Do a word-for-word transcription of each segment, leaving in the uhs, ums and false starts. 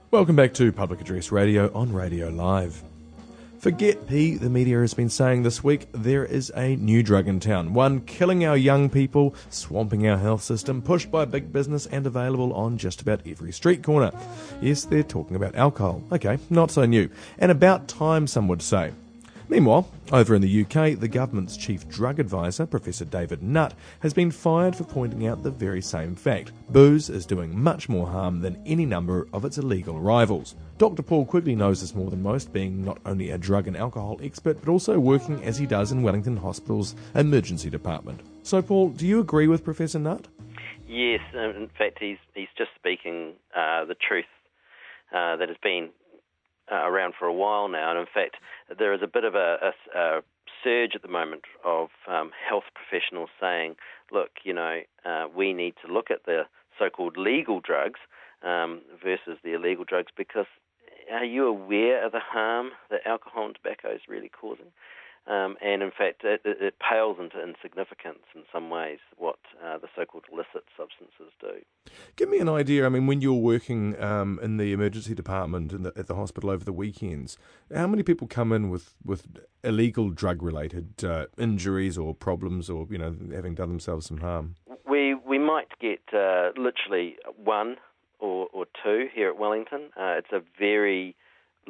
Welcome back to Public Address Radio on Radio Live. Forget P, the media has been saying this week, there is a new drug in town. One killing our young people, swamping our health system, pushed by big business and available on just about every street corner. Yes, they're talking about alcohol. Okay, not so new. And about time, some would say. Meanwhile, over in the U K, the government's chief drug advisor, Professor David Nutt, has been fired for pointing out the very same fact. Booze is doing much more harm than any number of its illegal rivals. Doctor Paul Quigley knows this more than most, being not only a drug and alcohol expert, but also working as he does in Wellington Hospital's emergency department. So, Paul, do you agree with Professor Nutt? Yes, in fact, he's he's just speaking uh, the truth uh, that has been Uh, around for a while now, and in fact there is a bit of a, a, a surge at the moment of um, health professionals saying, look, you know, uh, we need to look at the so-called legal drugs um, versus the illegal drugs, because are you aware of the harm that alcohol and tobacco is really causing? Um, and in fact, it, it pales into insignificance in some ways what uh, the so-called illicit substances do. Give me an idea. I mean, when you're working um, in the emergency department in the, at the hospital over the weekends, how many people come in with, with illegal drug-related uh, injuries or problems, or you know, having done themselves some harm? We we might get uh, literally one or, or two here at Wellington. Uh, it's a very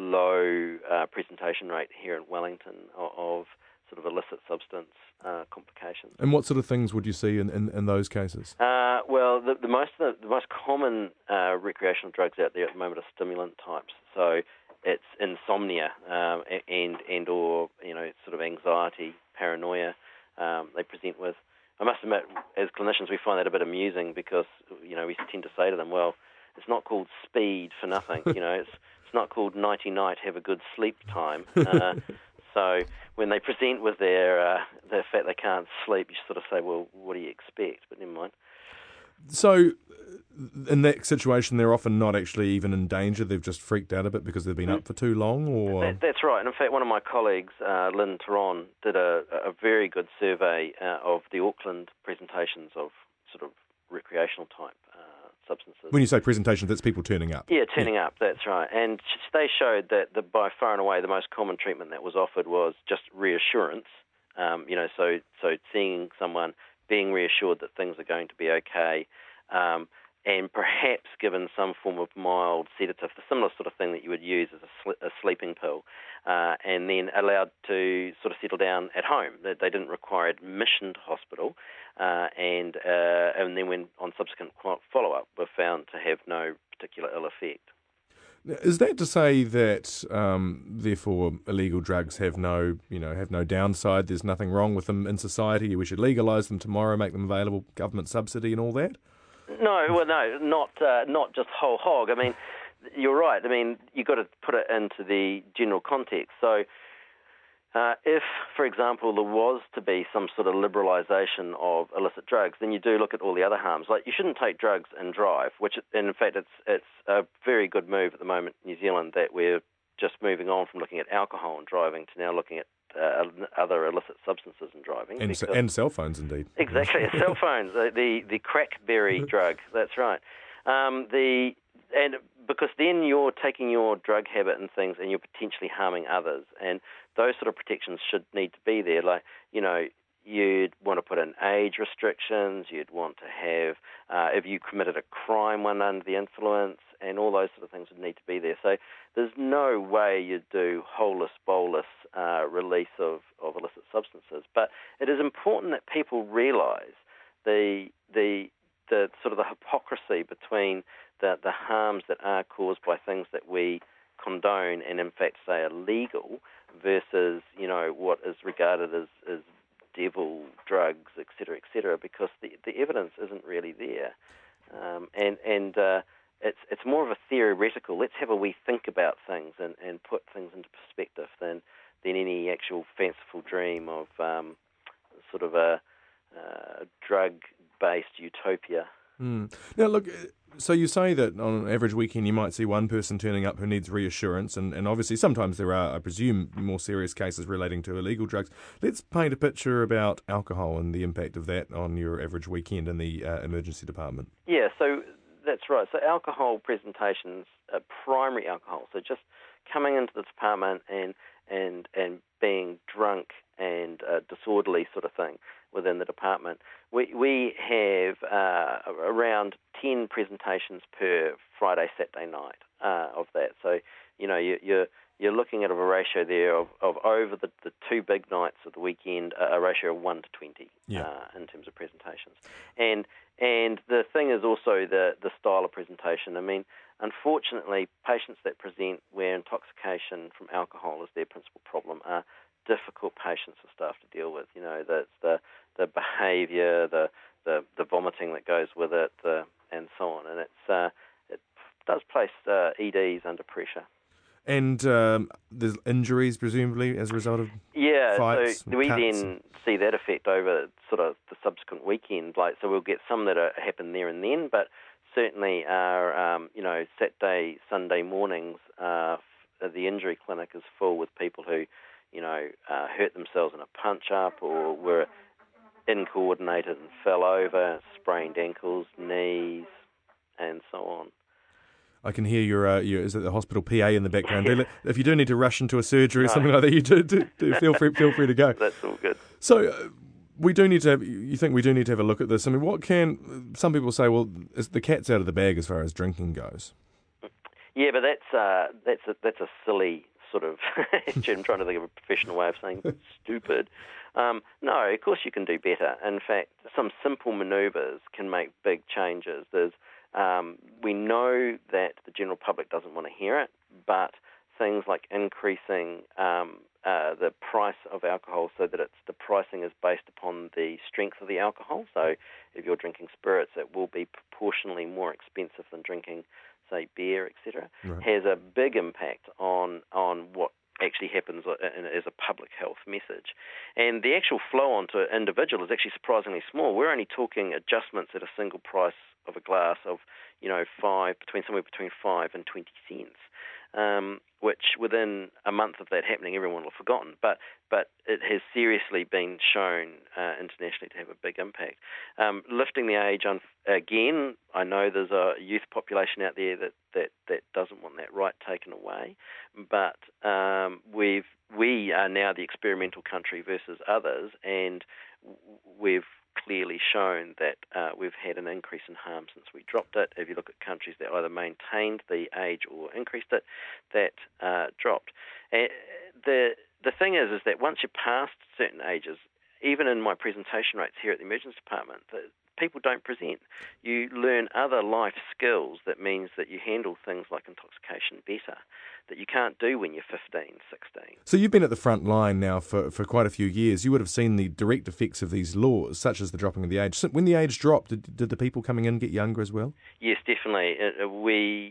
low uh, presentation rate here in Wellington of, of sort of illicit substance uh, complications. And what sort of things would you see in, in, in those cases? Uh, well, the, the most the, the most common uh, recreational drugs out there at the moment are stimulant types. So it's insomnia um, and and or you know sort of anxiety, paranoia. Um, they present with. I must admit, as clinicians, we find that a bit amusing because you know we tend to say to them, well, it's not called speed for nothing. You know, it's It's not called nighty night, have a good sleep time. Uh, so when they present with their uh, the fact they can't sleep, you sort of say, well, what do you expect? But never mind. So in that situation, they're often not actually even in danger. They've just freaked out a bit because they've been mm. up for too long? Or that, That's right. And in fact, one of my colleagues, uh, Lynn Taron, did a, a very good survey uh, of the Auckland presentations of sort of recreational type uh, substances. When you say presentation, that's people turning up? Yeah, turning yeah. up, that's right. And they showed that the, by far and away the most common treatment that was offered was just reassurance. Um, you know, so so seeing someone, being reassured that things are going to be okay, um, and perhaps given some form of mild sedative, the similar sort of thing that you would use as a, sl- a sleeping pill, uh, and then allowed to sort of settle down at home. They, they didn't require admission to hospital, uh, and uh, and then when on subsequent follow-up were found to have no particular ill effect. Is that to say that, um, therefore, illegal drugs have no, you know, have no downside? There's nothing wrong with them in society. We should legalise them tomorrow, make them available, government subsidy, and all that. No, well, no, not uh, not just whole hog. I mean, you're right. I mean, you've got to put it into the general context. So, uh, if, for example, there was to be some sort of liberalisation of illicit drugs, then you do look at all the other harms. Like, you shouldn't take drugs and drive, which, and in fact, it's it's a very good move at the moment in New Zealand that we're just moving on from looking at alcohol and driving to now looking at uh, other illicit substances and driving. And, because, and cell phones, indeed. Exactly, cell phones, the, the, the crackberry drug, that's right. Um, the and because then you're taking your drug habit and things and you're potentially harming others, and those sort of protections should need to be there. Like, you know, you'd want to put in age restrictions, you'd want to have, uh, if you committed a crime when under the influence, and all those sort of things would need to be there. So there's no way you'd do holus bolus uh, release of, of illicit substances. But it is important that people realise the the the sort of the hypocrisy between the, the harms that are caused by things that we condone and in fact say are legal versus, you know, what is regarded as, as devil drugs, et cetera, et cetera, because the, the evidence isn't really there. Um, and and uh, it's it's more of a theoretical, let's have a wee think about things and, and put things into perspective than, than any actual fanciful dream of um, sort of a uh, drug-based utopia. Mm. Now, look, so you say that on an average weekend you might see one person turning up who needs reassurance, and, and obviously sometimes there are, I presume, more serious cases relating to illegal drugs. Let's paint a picture about alcohol and the impact of that on your average weekend in the uh, emergency department. Yeah, so that's that's right. So alcohol presentations, uh, primary alcohol, so just coming into the department and and and being drunk and uh, disorderly sort of thing within the department. We we have uh, around ten presentations per Friday, Saturday night uh, of that. So, you know, you, you're you're looking at a ratio there of, of over the, the two big nights of the weekend, a ratio of one to twenty yeah. uh, in terms of presentations. And and the thing is also the, the style of presentation. I mean, unfortunately, patients that present where intoxication from alcohol is their principal problem are difficult patients for staff to deal with. You know, that's the the behaviour, the, the the vomiting that goes with it, the, and so on. And it's uh, it does place uh, E Ds under pressure. And um, there's injuries, presumably, as a result of yeah, fights? So we cuts. then see that effect over sort of the subsequent weekend. Like, so we'll get some that are, happen there and then, but certainly our, um, you know, Saturday, Sunday mornings, uh, the injury clinic is full with people who, you know, uh, hurt themselves in a punch-up or were incoordinated and fell over, sprained ankles, knees, and so on. I can hear your, uh, your is it the hospital P A in the background. Do let, if you do need to rush into a surgery or no. something like that, you do, do, do feel free feel free to go. That's all good. So uh, we do need to have, you think we do need to have a look at this. I mean, what can, some people say, well, is the cat's out of the bag as far as drinking goes. Yeah, but that's uh, that's a, that's a silly sort of, I'm trying to think of a professional way of saying stupid. Um, no, of course you can do better. In fact, some simple manoeuvres can make big changes. There's Um, we know that the general public doesn't want to hear it, but things like increasing um, uh, the price of alcohol so that it's the pricing is based upon the strength of the alcohol. So if you're drinking spirits, it will be proportionally more expensive than drinking, say, beer, et cetera, right. has a big impact on on what actually happens as a public health message. And the actual flow onto an individual is actually surprisingly small. We're only talking adjustments at a single price of a glass of, you know, five, between somewhere between five and twenty cents, um, which within a month of that happening, everyone will have forgotten. But but it has seriously been shown uh, internationally to have a big impact. Um, lifting the age, on, again, I know there's a youth population out there that, that, that doesn't want that right taken away, but um, we've we are now the experimental country versus others, and we've clearly shown that uh, we've had an increase in harm since we dropped it. If you look at countries that either maintained the age or increased it, that uh, dropped. Uh, the the thing is, is that once you're past certain ages, even in my presentation rates here at the emergency department, the, people don't present. You learn other life skills that means that you handle things like intoxication better, that you can't do when you're fifteen, sixteen. So you've been at the front line now for, for quite a few years. You would have seen the direct effects of these laws, such as the dropping of the age. So when the age dropped, did, did the people coming in get younger as well? Yes, definitely. Uh, we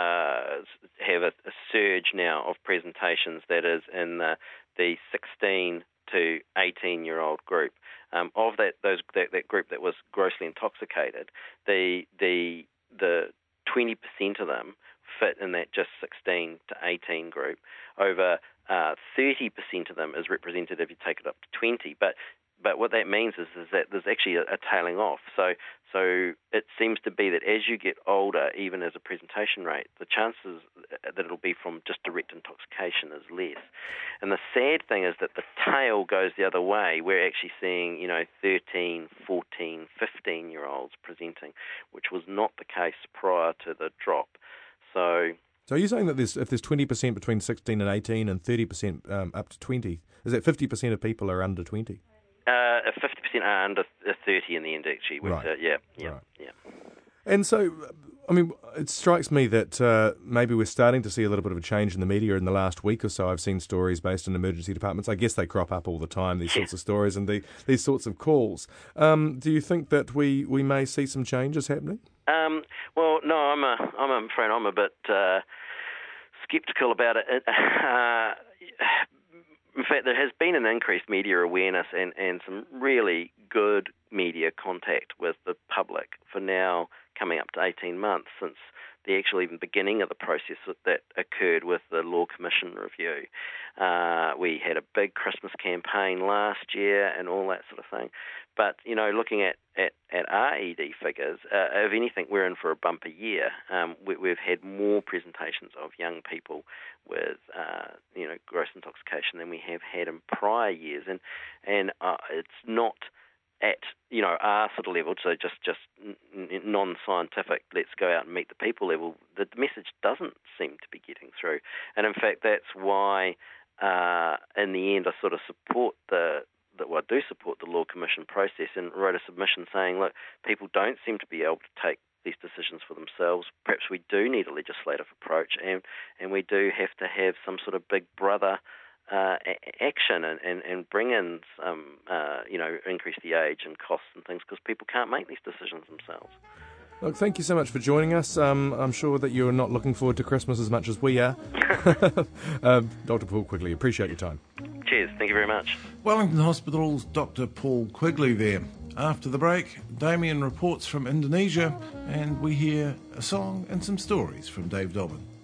uh, have a, a surge now of presentations that is in the, the sixteen to eighteen-year-old group. Um, of that, those that, that group that was grossly intoxicated, the the the twenty percent of them fit in that just sixteen to eighteen group. Over uh, thirty percent of them is represented if you take it up to twenty. But but what that means is, is that there's actually a, a tailing off. So so it seems to be that as you get older, even as a presentation rate, the chances that it'll be from just direct intoxication is less. And the sad thing is that the tail goes the other way. We're actually seeing, you know, thirteen, fourteen, fifteen-year-olds presenting, which was not the case prior to the drop. So... So are you saying that there's, if there's twenty percent between sixteen and eighteen and thirty percent um, up to twenty, is that fifty percent of people are under twenty? Uh, fifty percent are under thirty in the end, actually. Right. Uh, yeah, yeah, right. yeah. And so, I mean, it strikes me that uh, maybe we're starting to see a little bit of a change in the media in the last week or so. I've seen stories based in emergency departments. I guess they crop up all the time, these sorts of stories and the, these sorts of calls. Um, do you think that we, we may see some changes happening? Um, well, no, I'm a, I'm afraid I'm a bit uh, sceptical about it. it uh, in fact, there has been an increased media awareness and, and some really good media contact with the public for now coming up to eighteen months since the actual even beginning of the process that, that occurred with the Law Commission review. Uh, we had a big Christmas campaign last year and all that sort of thing. But, you know, looking at, at, at R E D figures, uh, if anything, we're in for a bumper year. Um, we, we've had more presentations of young people with, uh, you know, gross intoxication than we have had in prior years. And, and uh, it's not at, you know, our sort of level, so just, just non-scientific, let's go out and meet the people level, the message doesn't seem to be getting through. And in fact, that's why, uh, in the end, I sort of support the, the well, I do support the Law Commission process and wrote a submission saying, look, people don't seem to be able to take these decisions for themselves. Perhaps we do need a legislative approach, and, and we do have to have some sort of big brother Uh, action and, and, and bring in some, uh, you know, increase the age and costs and things, because people can't make these decisions themselves. Look, thank you so much for joining us. Um, I'm sure that you're not looking forward to Christmas as much as we are. uh, Doctor Paul Quigley, appreciate your time. Cheers, thank you very much. Wellington Hospital's Doctor Paul Quigley there. After the break, Damien reports from Indonesia, and we hear a song and some stories from Dave Dobbin.